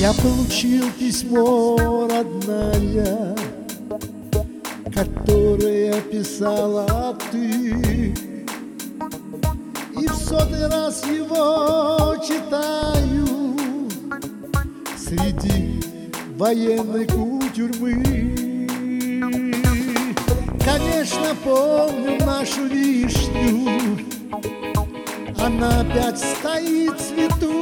Я получил письмо, родная, которое писала ты, и в сотый раз его читаю среди военной тюрьмы. Конечно, помню нашу вишню, она опять стоит в цвету.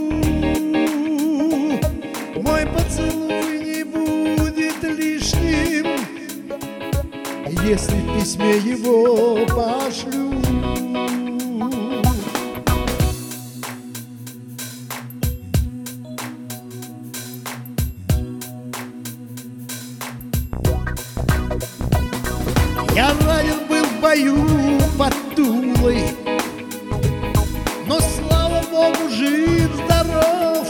Мой поцелуй не будет лишним, если в письме его пошлю. Я ранен был в бою под Тулой, но, слава Богу, жив-здоров.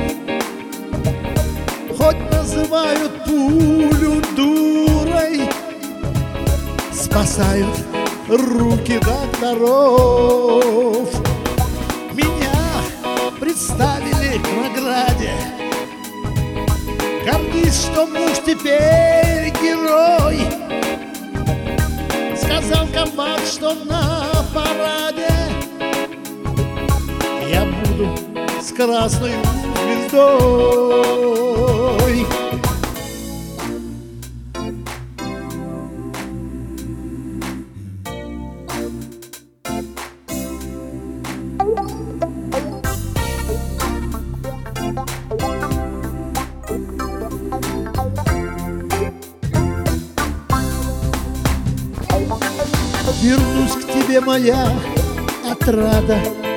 Хоть называют пулю дурой, спасают руки докторов. Меня представили к награде, гордись, что муж теперь герой. Сказал комбат, что на параде я буду с красной звездой. Вернусь к тебе, моя отрада,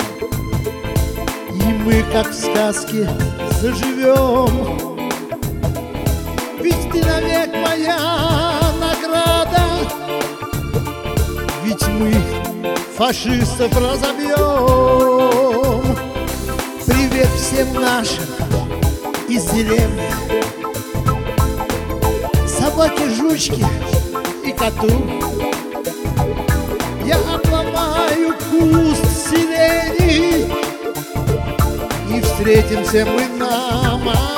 и мы, как в сказке, заживем. Ведь ты навек моя награда, ведь мы фашистов разобьем. Привет всем нашим из деревни, собаке, жучке и коту. Я обломаю куст сирени, и встретимся мы на